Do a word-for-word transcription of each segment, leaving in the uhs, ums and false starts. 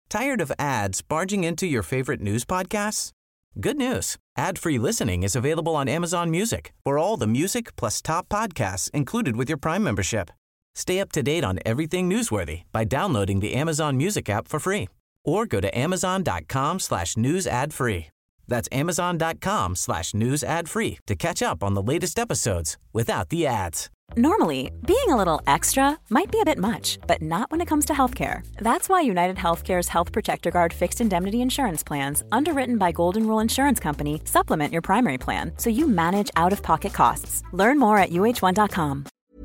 Tired of ads barging into your favorite news podcasts? Good news. Ad-free listening is available on Amazon Music for all the music plus top podcasts included with your Prime membership. Stay up to date on everything newsworthy by downloading the Amazon Music app for free or go to amazon.com slash news ad free. That's amazon.com slash news ad free to catch up on the latest episodes without the ads. Normally, being a little extra might be a bit much, but not when it comes to healthcare. That's why United Healthcare's Health Protector Guard fixed indemnity insurance plans, underwritten by Golden Rule Insurance Company, supplement your primary plan so you manage out-of-pocket costs. Learn more at U H one dot com.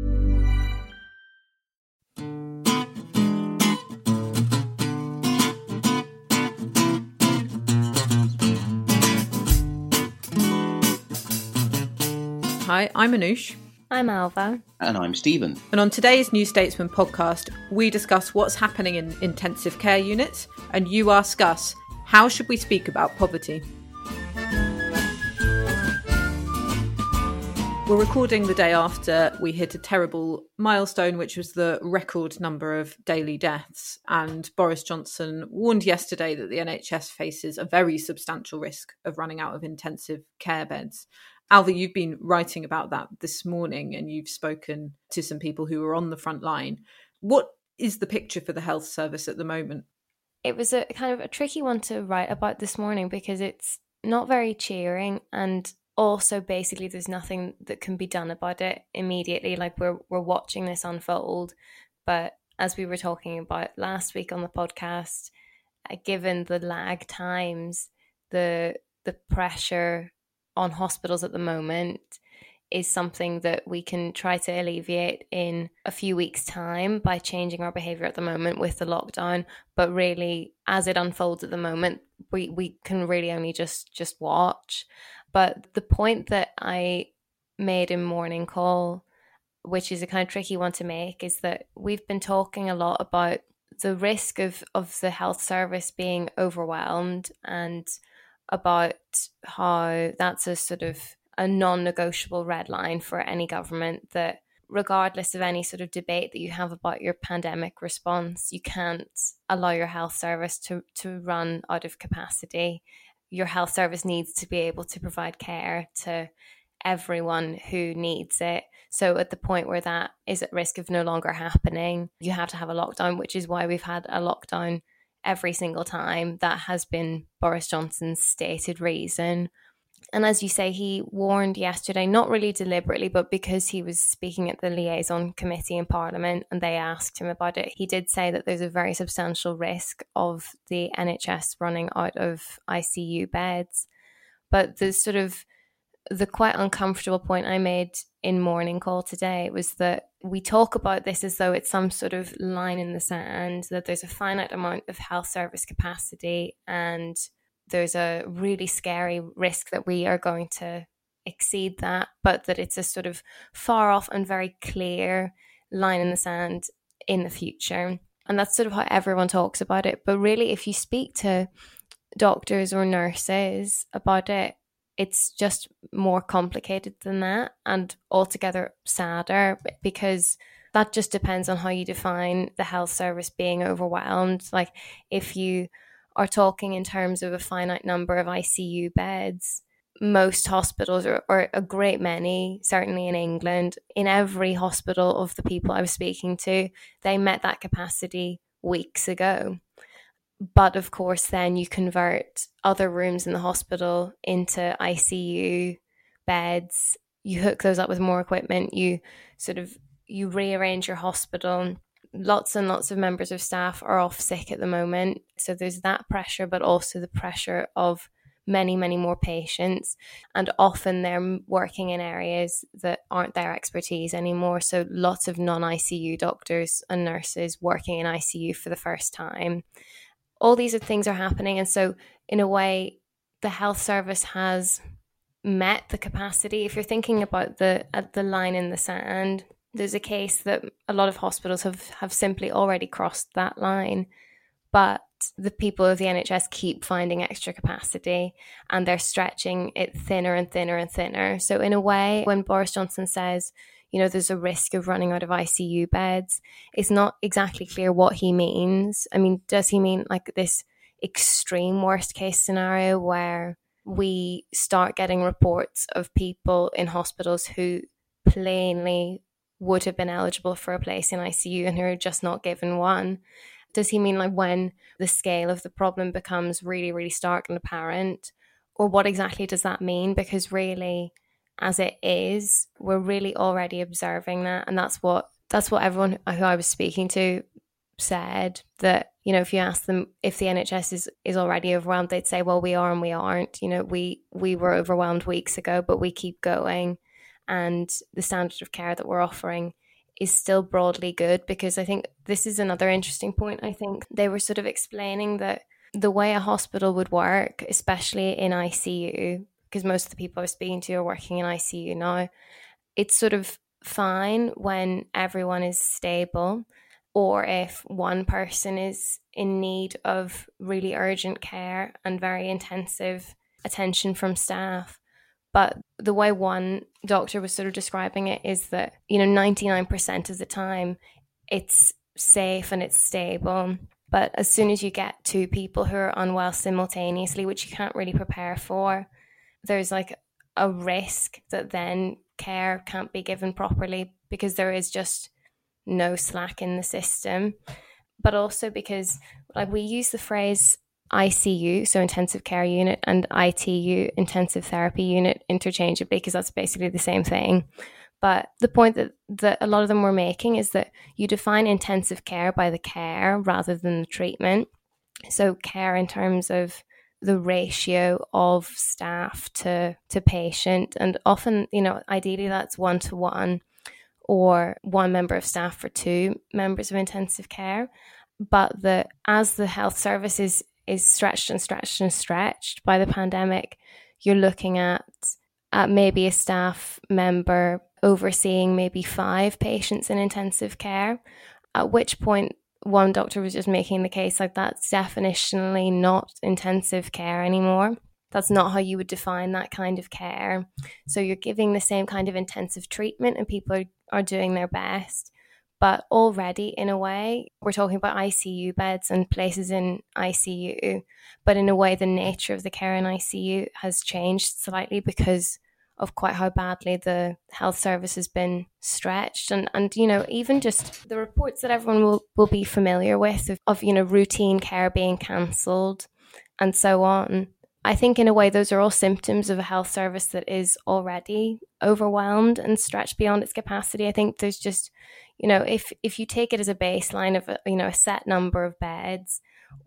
Hi, I'm Anoush. I'm Alva. And I'm Stephen. And on today's New Statesman podcast, we discuss what's happening in intensive care units, and you ask us, how should we speak about poverty? We're recording the day after we hit a terrible milestone, which was the record number of daily deaths. And Boris Johnson warned yesterday that the N H S faces a very substantial risk of running out of intensive care beds. Alva, you've been writing about that this morning and you've spoken to some people who are on the front line. What is the picture for the health service at the moment? It was a kind of a tricky one to write about this morning because it's not very cheering, and also basically there's nothing that can be done about it immediately. Like we're we're watching this unfold, but as we were talking about last week on the podcast, uh, given the lag times, the the pressure on hospitals at the moment is something that we can try to alleviate in a few weeks' time by changing our behaviour at the moment with the lockdown. But really, as it unfolds at the moment, we, we can really only just, just watch. But the point that I made in Morning Call, which is a kind of tricky one to make, is that we've been talking a lot about the risk of, of the health service being overwhelmed, and about how that's a sort of a non-negotiable red line for any government, that regardless of any sort of debate that you have about your pandemic response, you can't allow your health service to, to run out of capacity. Your health service needs to be able to provide care to everyone who needs it. So at the point where that is at risk of no longer happening, you have to have a lockdown, which is why we've had a lockdown every single time. That has been Boris Johnson's stated reason. And as you say, he warned yesterday, not really deliberately, but because he was speaking at the liaison committee in Parliament and they asked him about it, he did say that there's a very substantial risk of the N H S running out of I C U beds. But the sort of the quite uncomfortable point I made in Morning Call today was that we talk about this as though it's some sort of line in the sand, that there's a finite amount of health service capacity and there's a really scary risk that we are going to exceed that, but that it's a sort of far off and very clear line in the sand in the future. And that's sort of how everyone talks about it. But really, if you speak to doctors or nurses about it, it's just more complicated than that, and altogether sadder, because that just depends on how you define the health service being overwhelmed. Like if you are talking in terms of a finite number of I C U beds, most hospitals, or, or a great many, certainly in England, in every hospital of the people I was speaking to, they met that capacity weeks ago. But of course, then you convert other rooms in the hospital into I C U beds. You hook those up with more equipment. You sort of, you rearrange your hospital. Lots and lots of members of staff are off sick at the moment. So there's that pressure, but also the pressure of many, many more patients. And often they're working in areas that aren't their expertise anymore. So lots of non-I C U doctors and nurses working in I C U for the first time. All these things are happening. And so in a way, the health service has met the capacity. If you're thinking about the at the line in the sand, there's a case that a lot of hospitals have, have simply already crossed that line. But the people of the N H S keep finding extra capacity and they're stretching it thinner and thinner and thinner. So in a way, when Boris Johnson says, you know, there's a risk of running out of I C U beds. It's not exactly clear what he means. I mean, does he mean like this extreme worst case scenario where we start getting reports of people in hospitals who plainly would have been eligible for a place in I C U and who are just not given one? Does he mean like when the scale of the problem becomes really, really stark and apparent? Or what exactly does that mean? Because really, as it is, we're really already observing that. And that's what that's what everyone who I was speaking to said, that, you know, if you ask them if the N H S is, is already overwhelmed, they'd say, well, we are and we aren't. You know, we, we were overwhelmed weeks ago, but we keep going. And the standard of care that we're offering is still broadly good, because I think this is another interesting point. I think they were sort of explaining that the way a hospital would work, especially in I C U, because most of the people I was speaking to are working in I C U now, it's sort of fine when everyone is stable or if one person is in need of really urgent care and very intensive attention from staff. But the way one doctor was sort of describing it is that, you know, ninety-nine percent of the time it's safe and it's stable. But as soon as you get two people who are unwell simultaneously, which you can't really prepare for, there's like a risk that then care can't be given properly because there is just no slack in the system. But also because like we use the phrase I C U, so intensive care unit, and I T U, intensive therapy unit, interchangeably, because that's basically the same thing. But the point that, that a lot of them were making is that you define intensive care by the care rather than the treatment. So care in terms of the ratio of staff to, to patient. And often, you know, ideally that's one to one or one member of staff for two members of intensive care. But the as the health service is, is stretched and stretched and stretched by the pandemic, you're looking at, at maybe a staff member overseeing maybe five patients in intensive care, at which point one doctor was just making the case like that's definitionally not intensive care anymore. That's not how you would define that kind of care. So you're giving the same kind of intensive treatment and people are, are doing their best. But already, in a way, we're talking about I C U beds and places in I C U. But in a way, the nature of the care in I C U has changed slightly because of quite how badly the health service has been stretched. And, and you know, even just the reports that everyone will, will be familiar with of, of, you know, routine care being cancelled and so on. I think in a way, those are all symptoms of a health service that is already overwhelmed and stretched beyond its capacity. I think there's just, you know, if, if you take it as a baseline of, a, you know, a set number of beds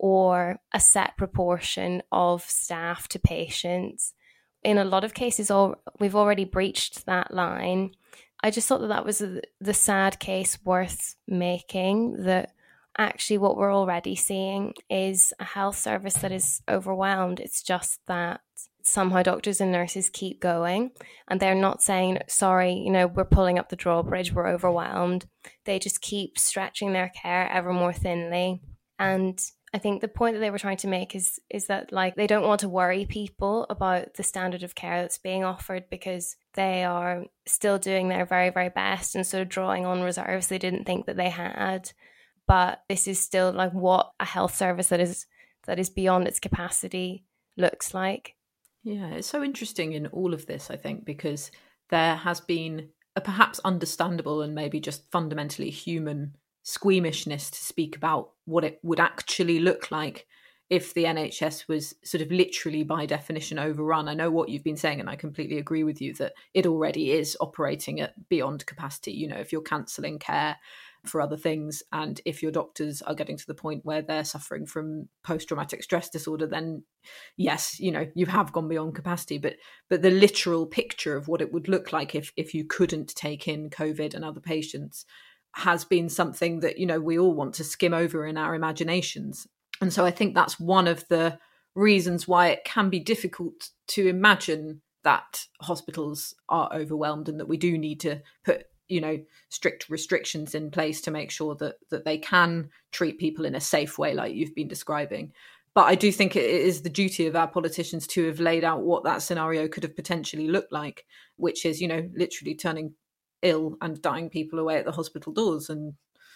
or a set proportion of staff to patients, in a lot of cases, all we've already breached that line. I just thought that that was a, the sad case worth making, that actually what we're already seeing is a health service that is overwhelmed. It's just that somehow doctors and nurses keep going and they're not saying, sorry, you know, we're pulling up the drawbridge, we're overwhelmed. They just keep stretching their care ever more thinly. And I think the point that they were trying to make is is that like they don't want to worry people about the standard of care that's being offered because they are still doing their very, very best and sort of drawing on reserves they didn't think that they had. But this is still like what a health service that is that is beyond its capacity looks like. Yeah, it's so interesting in all of this, I think, because there has been a perhaps understandable and maybe just fundamentally human squeamishness to speak about what it would actually look like if the N H S was sort of literally by definition overrun. I know what you've been saying, and I completely agree with you that it already is operating at beyond capacity. You know, if you're cancelling care for other things, and if your doctors are getting to the point where they're suffering from post-traumatic stress disorder, then yes, you know, you have gone beyond capacity. But but the literal picture of what it would look like if if you couldn't take in COVID and other patients has been something that, you know, we all want to skim over in our imaginations. And so I think that's one of the reasons why it can be difficult to imagine that hospitals are overwhelmed and that we do need to put, you know, strict restrictions in place to make sure that that they can treat people in a safe way like you've been describing. But I do think it is the duty of our politicians to have laid out what that scenario could have potentially looked like, which is, you know, literally turning ill and dying people away at the hospital doors. And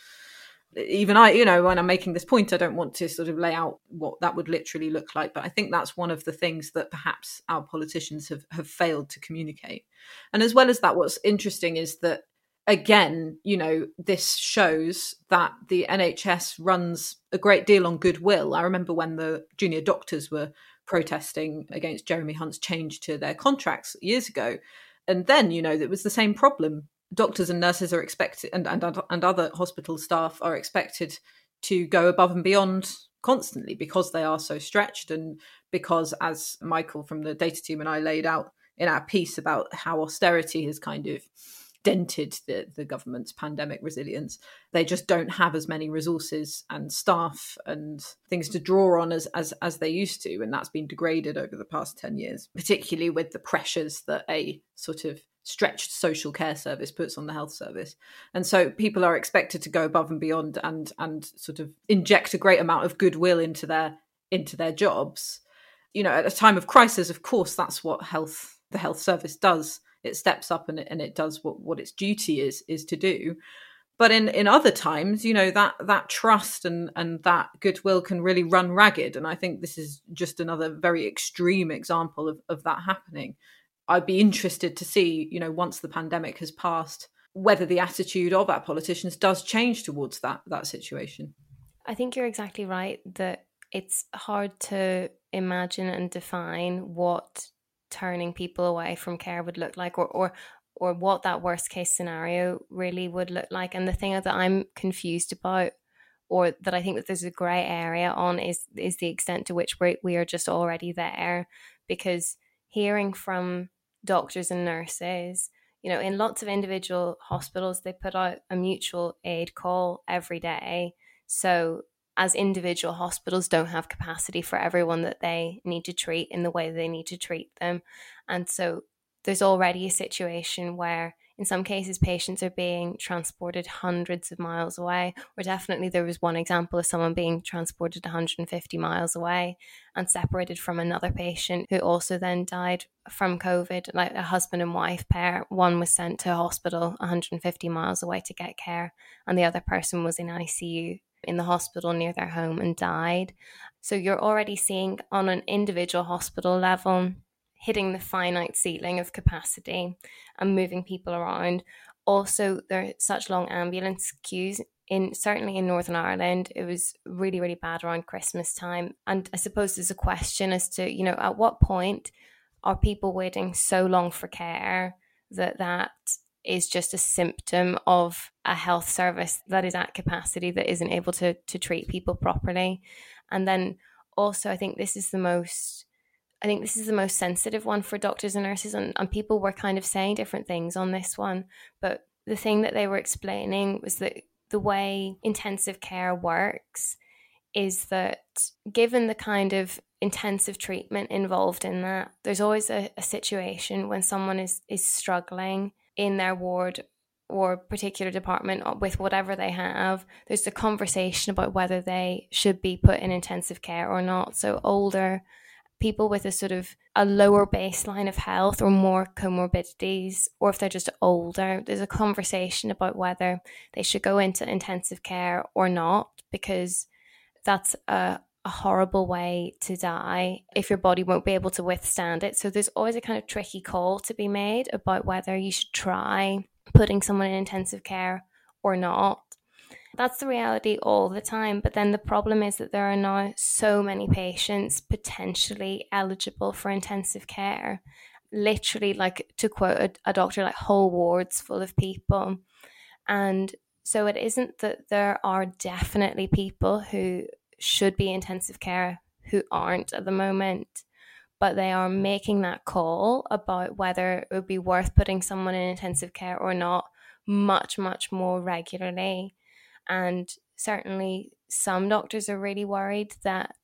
even I, you know, when I'm making this point, I don't want to sort of lay out what that would literally look like. But I think that's one of the things that perhaps our politicians have, have failed to communicate. And as well as that, what's interesting is that, again, you know, this shows that the N H S runs a great deal on goodwill. I remember when the junior doctors were protesting against Jeremy Hunt's change to their contracts years ago. And then, you know, it was the same problem. Doctors and nurses are expected, and, and, and other hospital staff are expected to go above and beyond constantly because they are so stretched, and because, as Michael from the data team and I laid out in our piece about how austerity has kind of dented the, the government's pandemic resilience, they just don't have as many resources and staff and things to draw on as, as as they used to. And that's been degraded over the past ten years, particularly with the pressures that a sort of stretched social care service puts on the health service. And so people are expected to go above and beyond and and sort of inject a great amount of goodwill into their into their jobs. You know, at a time of crisis, of course, that's what health the health service does. It steps up and it, and it does what, what its duty is is to do. But in, in other times, you know, that that trust and, and that goodwill can really run ragged. And I think this is just another very extreme example of, of that happening. I'd be interested to see, you know, once the pandemic has passed, whether the attitude of our politicians does change towards that that situation. I think you're exactly right that it's hard to imagine and define what turning people away from care would look like, or or or what that worst case scenario really would look like. And the thing that I'm confused about, or that I think that there's a grey area on, is is the extent to which we we are just already there. Because hearing from doctors and nurses, you know, in lots of individual hospitals, they put out a mutual aid call every day. So as individual hospitals don't have capacity for everyone that they need to treat in the way they need to treat them. And so there's already a situation where in some cases patients are being transported hundreds of miles away, or definitely there was one example of someone being transported one hundred fifty miles away and separated from another patient who also then died from COVID, like a husband and wife pair. One was sent to a hospital one hundred fifty miles away to get care, and the other person was in I C U in the hospital near their home and died. So you're already seeing on an individual hospital level hitting the finite ceiling of capacity and moving people around. Also, there are such long ambulance queues in certainly in Northern Ireland. It was really, really bad around Christmas time. And I suppose there's a question as to, you know, at what point are people waiting so long for care that that is just a symptom of a health service that is at capacity, that isn't able to to treat people properly. And then also, I think this is the most I think this is the most sensitive one for doctors and nurses, and, and people were kind of saying different things on this one. But the thing that they were explaining was that the way intensive care works is that given the kind of intensive treatment involved in that, there's always a, a situation when someone is, is struggling in their ward or particular department with whatever they have. There's a conversation about whether they should be put in intensive care or not. So older people with a sort of a lower baseline of health or more comorbidities, or if they're just older, there's a conversation about whether they should go into intensive care or not, because that's a, a horrible way to die if your body won't be able to withstand it. So there's always a kind of tricky call to be made about whether you should try putting someone in intensive care or not. That's the reality all the time. But then the problem is that there are now so many patients potentially eligible for intensive care. Literally, like, to quote a, a doctor, like whole wards full of people. And so it isn't that there are definitely people who should be intensive care who aren't at the moment, but they are making that call about whether it would be worth putting someone in intensive care or not much, much more regularly. And certainly some doctors are really worried that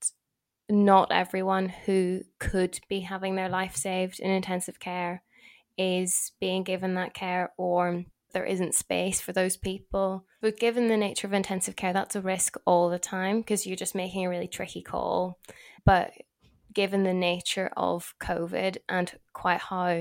not everyone who could be having their life saved in intensive care is being given that care, or there isn't space for those people. But given the nature of intensive care, that's a risk all the time because you're just making a really tricky call. But given the nature of COVID and quite how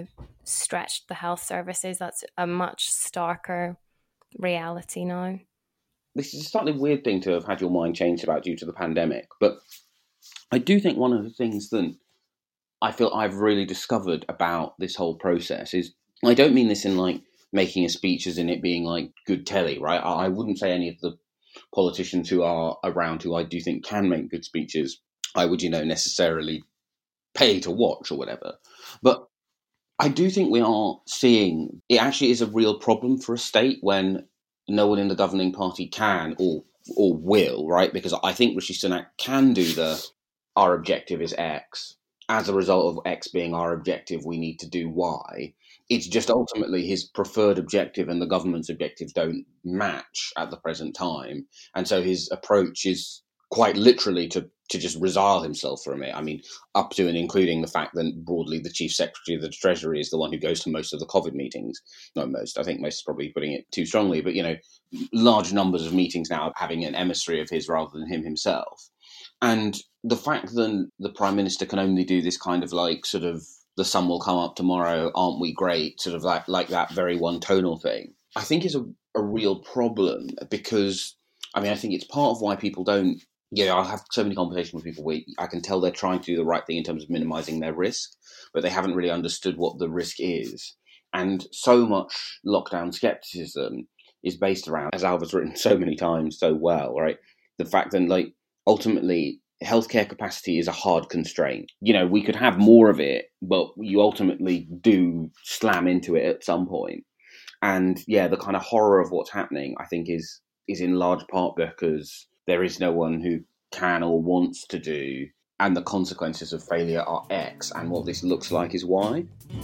stretched the health services. That's a much starker reality now. This is a slightly weird thing to have had your mind changed about due to the pandemic, but I do think one of the things that I feel I've really discovered about this whole process is, I don't mean this in like making a speech as in it being like good telly, right? I wouldn't say any of the politicians who are around who I do think can make good speeches, I would, you know, necessarily pay to watch or whatever. But I do think we are seeing, it actually is a real problem for a state when no one in the governing party can or or will, right? Because I think Rishi Sunak can do the, our objective is X. As a result of X being our objective, we need to do Y. It's just ultimately his preferred objective and the government's objectives don't match at the present time. And so his approach is quite literally to, to just resile himself from it. I mean, up to and including the fact that broadly the chief secretary of the Treasury is the one who goes to most of the COVID meetings. Not most, I think most is probably putting it too strongly, but, you know, large numbers of meetings now having an emissary of his rather than him himself. And the fact that the Prime Minister can only do this kind of like sort of the sun will come up tomorrow, aren't we great, sort of like, like that very one-tonal thing, I think is a, a real problem because, I mean, I think it's part of why people don't, you know, I have so many conversations with people where I can tell they're trying to do the right thing in terms of minimising their risk, but they haven't really understood what the risk is. And so much lockdown scepticism is based around, as Alva's written so many times so well, right, the fact that, like, ultimately, healthcare capacity is a hard constraint. You know, we could have more of it, but you ultimately do slam into it at some point. And yeah, the kind of horror of what's happening, I think, is is in large part because there is no one who can or wants to do, and the consequences of failure are X, and what this looks like is Y.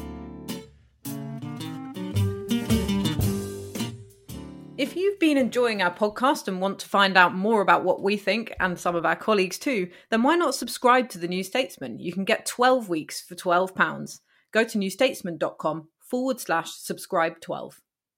If you've been enjoying our podcast and want to find out more about what we think, and some of our colleagues too, then why not subscribe to The New Statesman? You can get twelve weeks for twelve pounds. Go to newstatesman.com forward slash subscribe 12.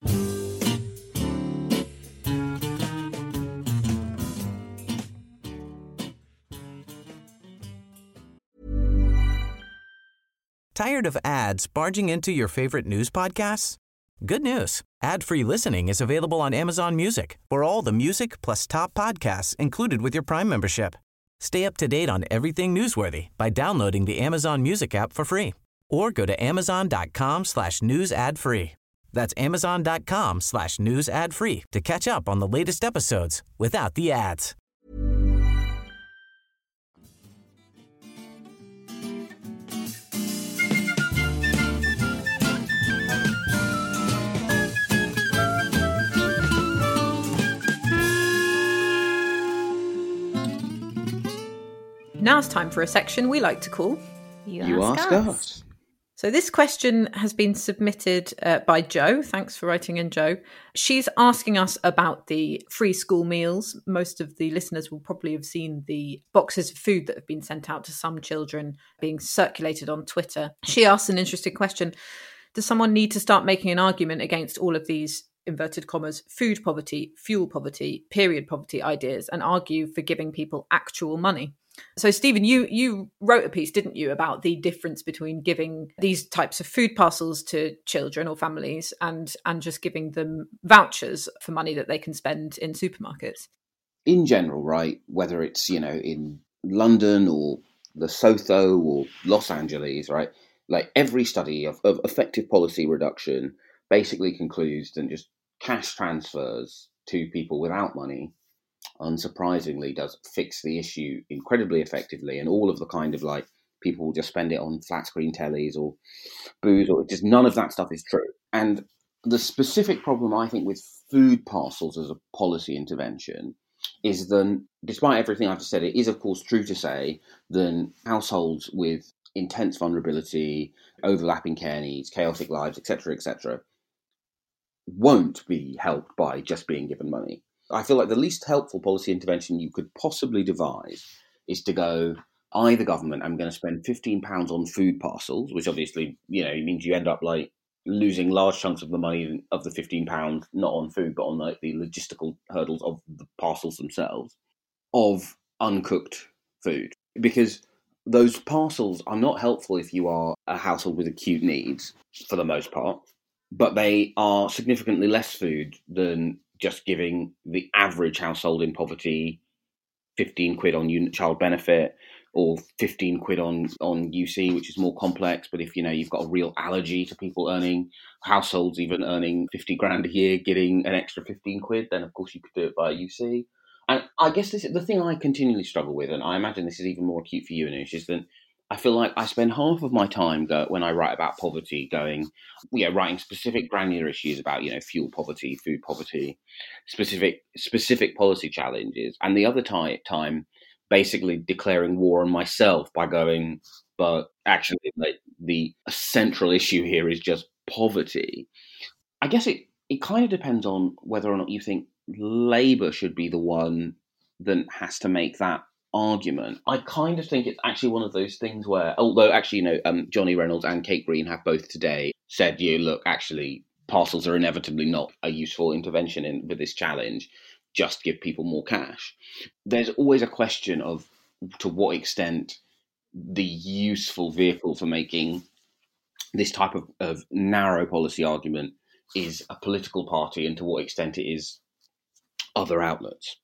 Tired of ads barging into your favorite news podcasts? Good news. Ad-free listening is available on Amazon Music for all the music plus top podcasts included with your Prime membership. Stay up to date on everything newsworthy by downloading the Amazon Music app for free or go to amazon.com slash news ad free. That's amazon.com slash news ad free to catch up on the latest episodes without the ads. Now it's time for a section we like to call You, You ask, ask us. us. So this question has been submitted uh, by Jo. Thanks for writing in, Jo. She's asking us about the free school meals. Most of the listeners will probably have seen the boxes of food that have been sent out to some children being circulated on Twitter. She asks an interesting question. Does someone need to start making an argument against all of these, inverted commas, food poverty, fuel poverty, period poverty ideas and argue for giving people actual money? So, Stephen, you you wrote a piece, didn't you, about the difference between giving these types of food parcels to children or families and and just giving them vouchers for money that they can spend in supermarkets? In general, right, whether it's, you know, in London or Lesotho or Los Angeles, right, like every study of, of effective policy reduction basically concludes that just cash transfers to people without money, unsurprisingly, does fix the issue incredibly effectively, and all of the kind of like people will just spend it on flat screen tellies or booze or just none of that stuff is true. And the specific problem I think with food parcels as a policy intervention is that, despite everything I've just said, it is of course true to say that households with intense vulnerability, overlapping care needs, chaotic lives, etc, etc won't be helped by just being given money. I feel like the least helpful policy intervention you could possibly devise is to go, I, the government, am going to spend fifteen pounds on food parcels, which obviously, you know, means you end up like losing large chunks of the money of the fifteen pounds, not on food, but on like the logistical hurdles of the parcels themselves, of uncooked food. Because those parcels are not helpful if you are a household with acute needs, for the most part, but they are significantly less food than just giving the average household in poverty fifteen quid on unit child benefit or fifteen quid on, on U C, which is more complex. But if, you know, you've got a real allergy to people earning, households even earning fifty grand a year, getting an extra fifteen quid, then of course you could do it via U C. And I guess this is the thing I continually struggle with, and I imagine this is even more acute for you, Anoush, is that I feel like I spend half of my time go, when I write about poverty going, you know, writing specific granular issues about, you know, fuel poverty, food poverty, specific specific policy challenges, and the other ty- time basically declaring war on myself by going, but actually like, the central issue here is just poverty. I guess it, it kind of depends on whether or not you think Labour should be the one that has to make that argument. I kind of think it's actually one of those things where, although actually, you know, um, Johnny Reynolds and Kate Green have both today said, you look, actually, parcels are inevitably not a useful intervention in with this challenge. Just give people more cash. There's always a question of to what extent the useful vehicle for making this type of, of narrow policy argument is a political party and to what extent it is other outlets.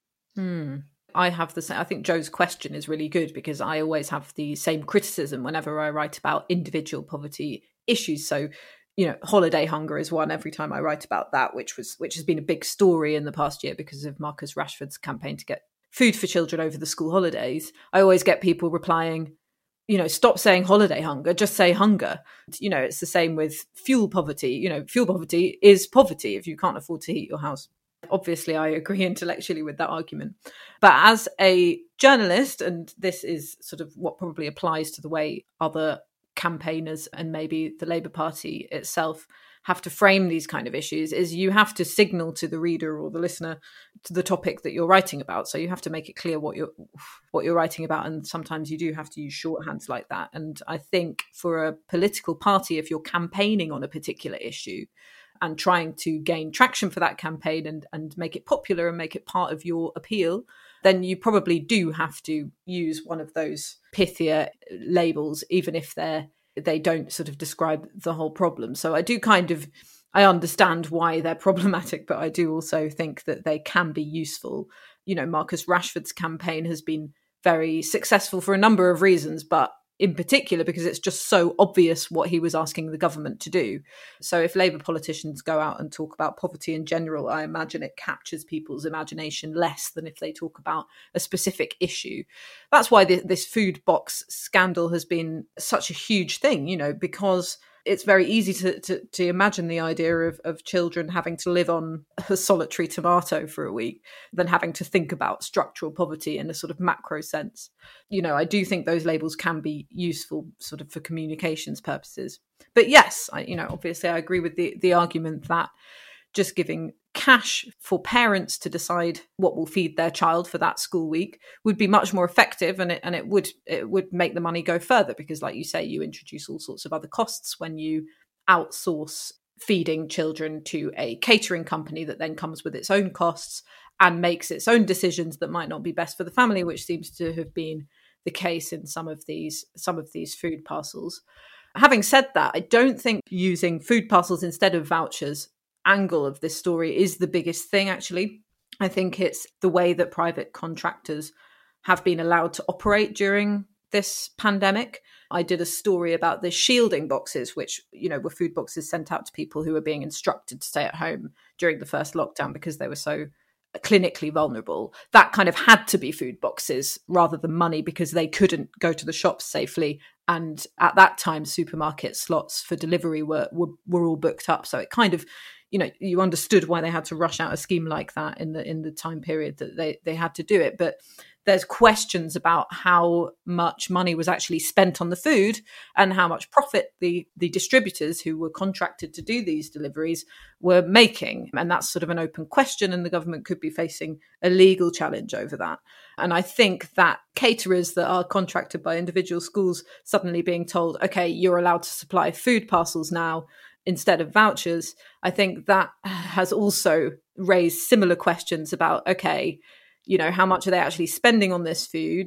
Hmm. I have the same. I think Joe's question is really good because I always have the same criticism whenever I write about individual poverty issues. So, you know, holiday hunger is one every time I write about that, which was which has been a big story in the past year because of Marcus Rashford's campaign to get food for children over the school holidays. I always get people replying, you know, stop saying holiday hunger, just say hunger. You know, it's the same with fuel poverty. You know, fuel poverty is poverty if you can't afford to heat your house. Obviously, I agree intellectually with that argument. But as a journalist, and this is sort of what probably applies to the way other campaigners and maybe the Labour Party itself have to frame these kind of issues, is you have to signal to the reader or the listener to the topic that you're writing about. So you have to make it clear what you're what you're writing about. And sometimes you do have to use shorthands like that. And I think for a political party, if you're campaigning on a particular issue, and trying to gain traction for that campaign and, and make it popular and make it part of your appeal, then you probably do have to use one of those pithier labels, even if they're, they don't sort of describe the whole problem. So I do kind of, I understand why they're problematic, but I do also think that they can be useful. You know, Marcus Rashford's campaign has been very successful for a number of reasons, but in particular because it's just so obvious what he was asking the government to do. So if Labour politicians go out and talk about poverty in general, I imagine it captures people's imagination less than if they talk about a specific issue. That's why the, this food box scandal has been such a huge thing, you know, because it's very easy to, to, to imagine the idea of, of children having to live on a solitary tomato for a week than having to think about structural poverty in a sort of macro sense. You know, I do think those labels can be useful sort of for communications purposes. But yes, I, you know, obviously I agree with the, the argument that just giving cash for parents to decide what will feed their child for that school week would be much more effective, and it and it would it would make the money go further because, like you say, you introduce all sorts of other costs when you outsource feeding children to a catering company that then comes with its own costs and makes its own decisions that might not be best for the family, which seems to have been the case in some of these some of these food parcels. Having said that, I don't think using food parcels instead of vouchers angle of this story is the biggest thing, actually. I think it's the way that private contractors have been allowed to operate during this pandemic. I did a story about the shielding boxes, which, you know, were food boxes sent out to people who were being instructed to stay at home during the first lockdown because they were so clinically vulnerable. That kind of had to be food boxes rather than money because they couldn't go to the shops safely. And at that time, supermarket slots for delivery were, were, were all booked up. So it kind of, you know, you understood why they had to rush out a scheme like that in the in the time period that they, they had to do it. But there's questions about how much money was actually spent on the food and how much profit the, the distributors who were contracted to do these deliveries were making. And that's sort of an open question, and the government could be facing a legal challenge over that. And I think that caterers that are contracted by individual schools suddenly being told, okay, you're allowed to supply food parcels now instead of vouchers, I think that has also raised similar questions about, okay, you know, how much are they actually spending on this food?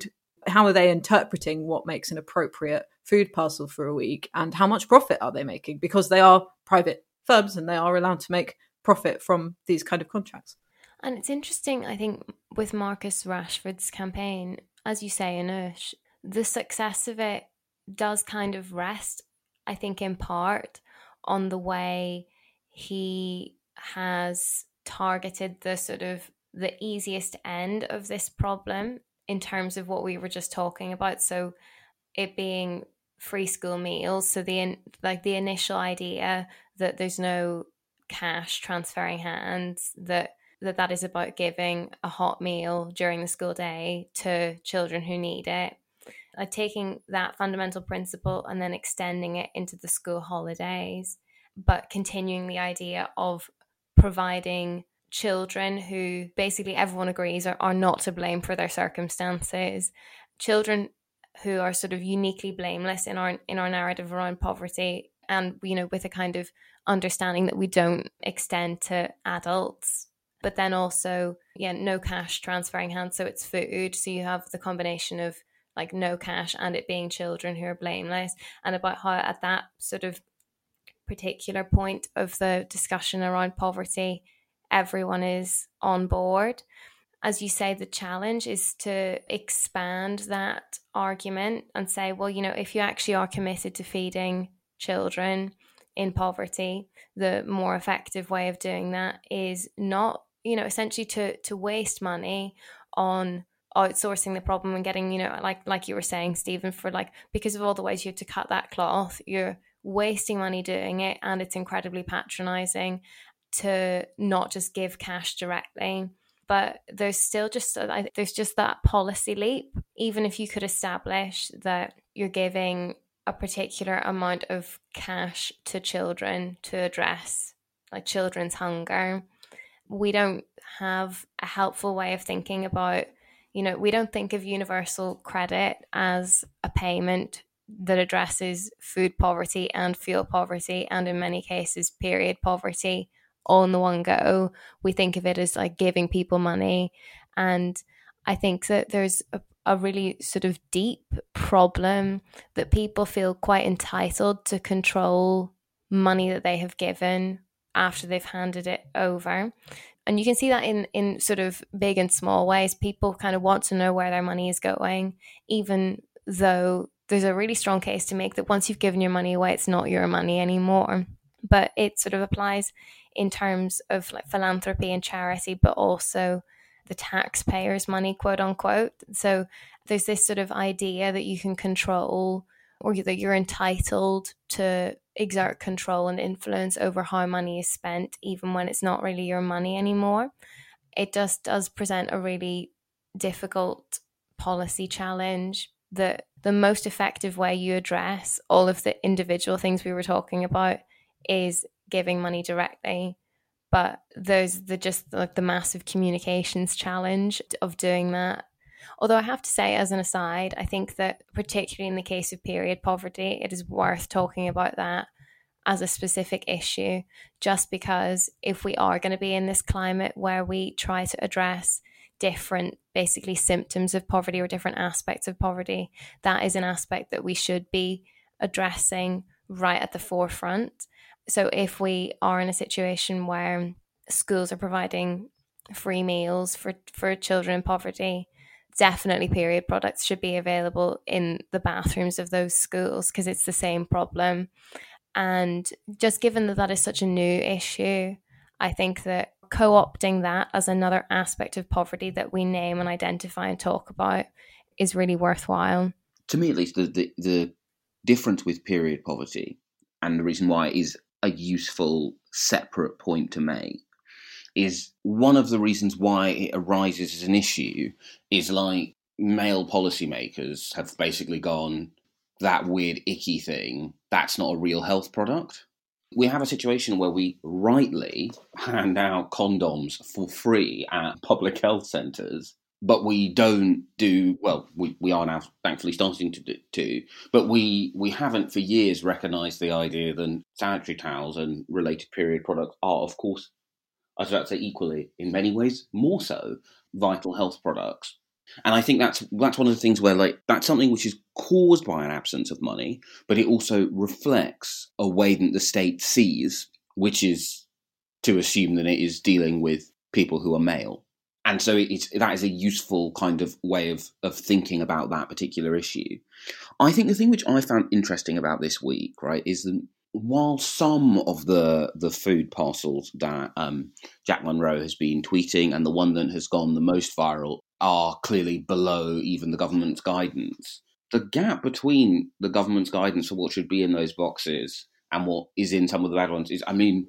How are they interpreting what makes an appropriate food parcel for a week, and how much profit are they making? Because they are private firms and they are allowed to make profit from these kind of contracts. And it's interesting, I think, with Marcus Rashford's campaign, as you say, Anoosh, the success of it does kind of rest, I think, in part on the way he has targeted the sort of the easiest end of this problem in terms of what we were just talking about. So it being free school meals. So the like the initial idea that there's no cash transferring hands, that that that is about giving a hot meal during the school day to children who need it. Like taking that fundamental principle and then extending it into the school holidays, but continuing the idea of providing children who basically everyone agrees are, are not to blame for their circumstances, children who are sort of uniquely blameless in our in our narrative around poverty, and, you know, with a kind of understanding that we don't extend to adults. But then also, yeah, no cash transferring hands, so it's food. So you have the combination of like no cash and it being children who are blameless, and about how at that sort of particular point of the discussion around poverty, everyone is on board. As you say, the challenge is to expand that argument and say, well, you know, if you actually are committed to feeding children in poverty, the more effective way of doing that is not, you know, essentially to to waste money on outsourcing the problem and getting, you know, like like you were saying, Stephen, for like, because of all the ways you have to cut that cloth, you're wasting money doing it, and it's incredibly patronizing to not just give cash directly. But there's still just there's just that policy leap. Even if you could establish that you're giving a particular amount of cash to children to address like children's hunger, we don't have a helpful way of thinking about, you know, we don't think of universal credit as a payment that addresses food poverty and fuel poverty, and in many cases period poverty, all in the one go. We think of it as like giving people money. And I think that there's a, a really sort of deep problem that people feel quite entitled to control money that they have given after they've handed it over. And you can see that in, in sort of big and small ways. People kind of want to know where their money is going, even though there's a really strong case to make that once you've given your money away, it's not your money anymore. But it sort of applies in terms of like philanthropy and charity, but also the taxpayers' money, quote unquote. So there's this sort of idea that you can control, or that you're entitled to exert control and influence over how money is spent, even when it's not really your money anymore. It just does present a really difficult policy challenge, that the most effective way you address all of the individual things we were talking about is giving money directly. But there's the just like the massive communications challenge of doing that. Although I have to say, as an aside, I think that particularly in the case of period poverty, it is worth talking about that as a specific issue, just because if we are going to be in this climate where we try to address different basically symptoms of poverty or different aspects of poverty, that is an aspect that we should be addressing right at the forefront. So if we are in a situation where schools are providing free meals for, for children in poverty, definitely period products should be available in the bathrooms of those schools, because it's the same problem. And just given that that is such a new issue, I think that co-opting that as another aspect of poverty that we name and identify and talk about is really worthwhile. To me, at least, the, the, the difference with period poverty, and the reason why it is a useful separate point to make, is one of the reasons why it arises as an issue is like male policymakers have basically gone, that weird icky thing, that's not a real health product. We have a situation where we rightly hand out condoms for free at public health centres, but we don't do, well, we, we are now thankfully starting to do, to, but we, we haven't for years recognised the idea that sanitary towels and related period products are, of course, I was about to say equally, in many ways, more so, vital health products. And I think that's that's one of the things where, like, that's something which is caused by an absence of money, but it also reflects a way that the state sees, which is to assume that it is dealing with people who are male. And so it's, that is a useful kind of way of, of thinking about that particular issue. I think the thing which I found interesting about this week, right, is that while some of the the food parcels that um, Jack Monroe has been tweeting and the one that has gone the most viral are clearly below even the government's guidance, the gap between the government's guidance for what should be in those boxes and what is in some of the bad ones is, I mean...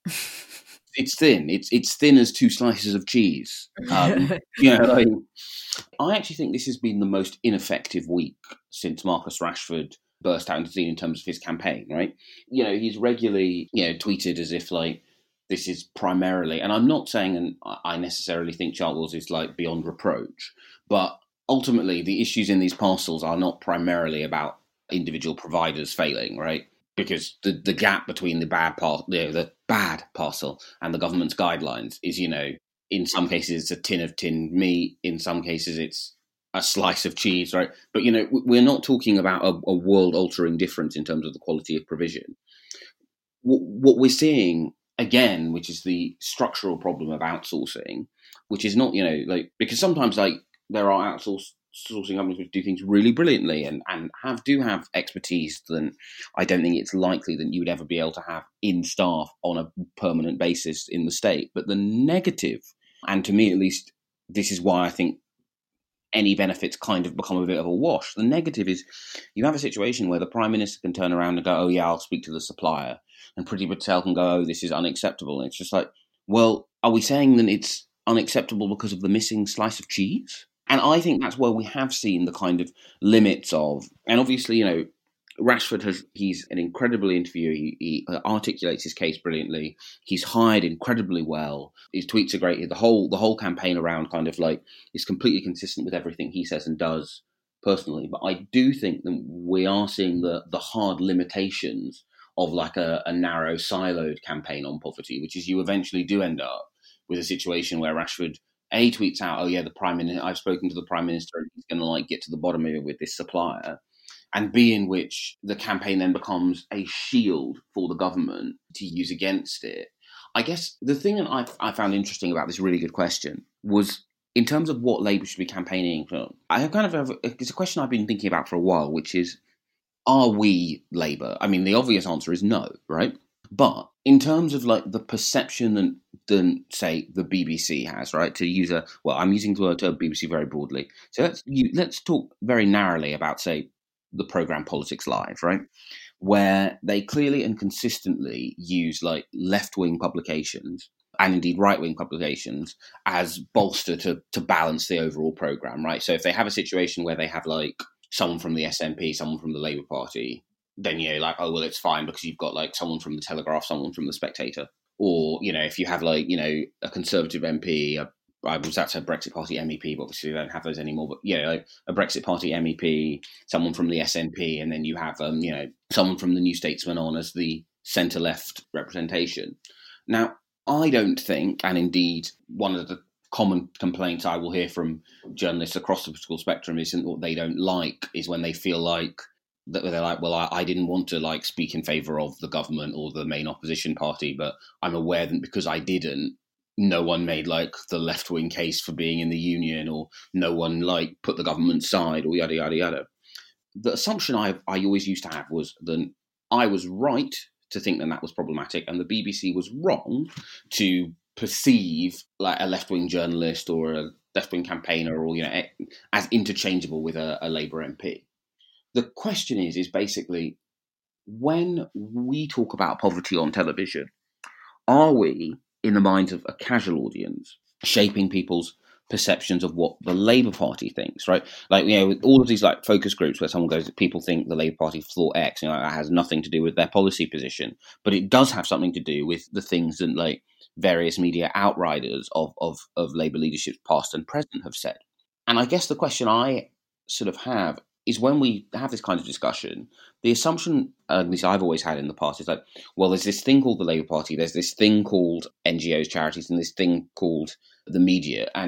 It's thin. It's it's thin as two slices of cheese. Um, you know, like, I actually think this has been the most ineffective week since Marcus Rashford burst out into the scene in terms of his campaign, right? You know, he's regularly, you know, tweeted as if, like, this is primarily, and I'm not saying and I necessarily think Chartwells is, like, beyond reproach, but ultimately the issues in these parcels are not primarily about individual providers failing, right? Because the, the gap between the bad par- you know, the bad parcel and the government's guidelines is, you know, in some cases it's a tin of tinned meat, in some cases it's a slice of cheese, right? But, you know, we're not talking about a, a world-altering difference in terms of the quality of provision. W- what we're seeing, again, which is the structural problem of outsourcing, which is not, you know, like, because sometimes, like, there are outsourced sourcing companies which do things really brilliantly and, and have do have expertise that I don't think it's likely that you would ever be able to have in staff on a permanent basis in the state. But the negative, and to me at least, this is why I think any benefits kind of become a bit of a wash. The negative is you have a situation where the Prime Minister can turn around and go, oh yeah, I'll speak to the supplier. And Priti Patel can go, oh, this is unacceptable. And it's just like, well, are we saying that it's unacceptable because of the missing slice of cheese? And I think that's where we have seen the kind of limits of, and obviously, you know, Rashford has, he's an incredible interviewer. He, he articulates his case brilliantly. He's hired incredibly well. His tweets are great. The whole, the whole campaign around kind of like is completely consistent with everything he says and does personally. But I do think that we are seeing the, the hard limitations of like a, a narrow siloed campaign on poverty, which is you eventually do end up with a situation where Rashford A tweets out, oh yeah, the Prime Minister, I've spoken to the Prime Minister and he's going to like get to the bottom of it with this supplier. And B, in which the campaign then becomes a shield for the government to use against it. I guess the thing that I, I found interesting about this really good question was in terms of what Labour should be campaigning for. I have kind of have, it's a question I've been thinking about for a while, which is, are we Labour? I mean, the obvious answer is no, right? But in terms of like the perception that, than say the B B C has, right? To use a well, I'm using the word B B C very broadly. So let's you, let's talk very narrowly about say the programme Politics Live, right? Where they clearly and consistently use like left-wing publications and indeed right-wing publications as bolster to to balance the overall programme, right? So if they have a situation where they have like someone from the S N P, someone from the Labour Party, then you're like, oh, well, it's fine because you've got like someone from the Telegraph, someone from the Spectator. Or, you know, if you have like, you know, a Conservative M P, a, I was that's a Brexit Party M E P, but obviously they don't have those anymore. But, you know, like a Brexit Party M E P, someone from the S N P, and then you have, um, you know, someone from the New Statesman on as the centre-left representation. Now, I don't think, and indeed one of the common complaints I will hear from journalists across the political spectrum isn't what they don't like, is when they feel like, that they're like, well, I, I didn't want to like speak in favour of the government or the main opposition party, but I'm aware that because I didn't, no one made like the left-wing case for being in the union, or no one like put the government's side, or yada, yada, yada. The assumption I I always used to have was that I was right to think that that was problematic, and the B B C was wrong to perceive like a left-wing journalist or a left-wing campaigner, or, you know, as interchangeable with a, a Labour M P. The question is, is basically, when we talk about poverty on television, are we, in the minds of a casual audience, shaping people's perceptions of what the Labour Party thinks, right? Like, you know, with all of these like focus groups where someone goes, people think the Labour Party thought X, you know, that has nothing to do with their policy position, but it does have something to do with the things that like various media outriders of, of, of Labour leadership past and present have said. And I guess the question I sort of have is, when we have this kind of discussion, the assumption, uh, at least I've always had in the past, is like, well, there's this thing called the Labour Party, there's this thing called N G Os, charities, and this thing called the media. And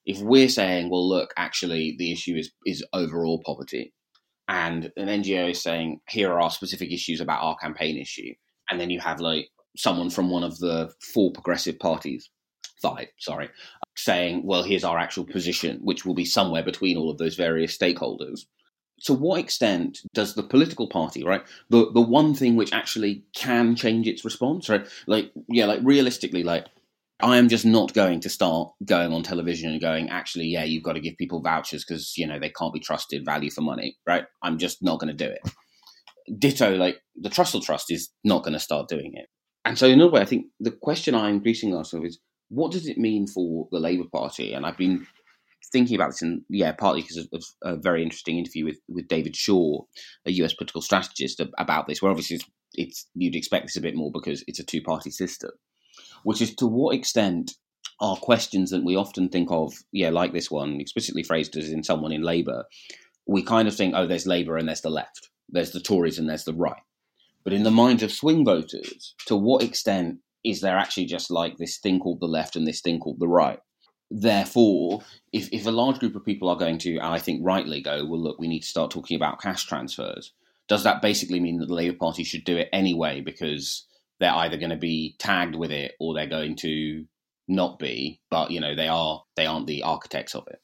if we're saying, well, look, actually, the issue is is overall poverty, and an N G O is saying, here are our specific issues about our campaign issue, and then you have like someone from one of the four progressive parties, five, sorry, saying, well, here's our actual position, which will be somewhere between all of those various stakeholders. To what extent does the political party, right, the the one thing which actually can change its response, right, like, yeah, like realistically, like, I am just not going to start going on television and going, actually, yeah, you've got to give people vouchers because, you know, they can't be trusted, value for money, right? I'm just not going to do it. Ditto, like, the Trussell Trust is not going to start doing it. And so in a way, I think the question I increasingly ask is, what does it mean for the Labour Party? And I've been thinking about this, and yeah, partly because of, of a very interesting interview with, with David Shaw, a U S political strategist, about this, where obviously it's, it's you'd expect this a bit more because it's a two-party system, which is to what extent are questions that we often think of, yeah, like this one, explicitly phrased as in someone in Labour, we kind of think, oh, there's Labour and there's the left, there's the Tories and there's the right. But in the minds of swing voters, to what extent is there actually just like this thing called the left and this thing called the right? Therefore, if, if a large group of people are going to, I think rightly, go, well, look, we need to start talking about cash transfers, does that basically mean that the Labour Party should do it anyway because they're either going to be tagged with it or they're going to not be, but, you know, they are, they aren't the architects of it?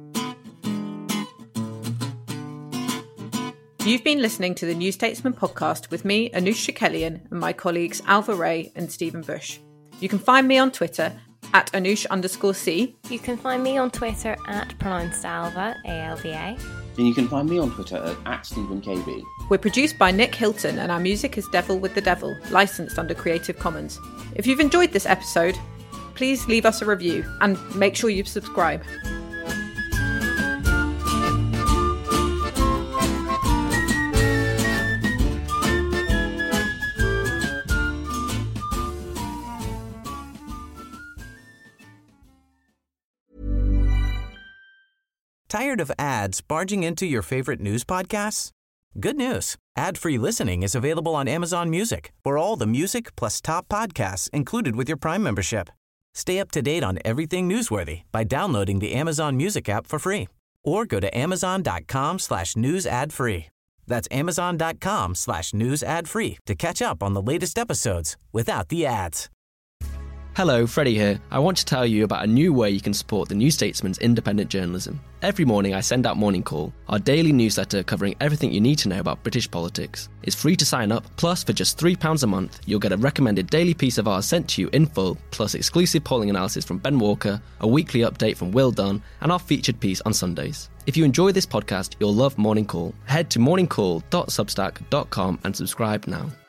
You've been listening to the New Statesman podcast with me, Anoosh Chakelian, and my colleagues Alva Ray and Stephen Bush. You can find me on Twitter at Anoosh underscore C. You can find me on Twitter at pronounced Alva, A L V A. And you can find me on Twitter at, at Stephen K B. We're produced by Nick Hilton, and our music is Devil with the Devil, licensed under Creative Commons. If you've enjoyed this episode, please leave us a review and make sure you subscribe. Tired of ads barging into your favorite news podcasts? Good news. Ad-free listening is available on Amazon Music for all the music plus top podcasts included with your Prime membership. Stay up to date on everything newsworthy by downloading the Amazon Music app for free or go to amazon.com slash news ad free. That's amazon.com slash news ad free to catch up on the latest episodes without the ads. Hello, Freddie here. I want to tell you about a new way you can support the New Statesman's independent journalism. Every morning I send out Morning Call, our daily newsletter covering everything you need to know about British politics. It's free to sign up, plus for just three pounds a month, you'll get a recommended daily piece of ours sent to you in full, plus exclusive polling analysis from Ben Walker, a weekly update from Will Dunn, and our featured piece on Sundays. If you enjoy this podcast, you'll love Morning Call. Head to morning call dot substack dot com and subscribe now.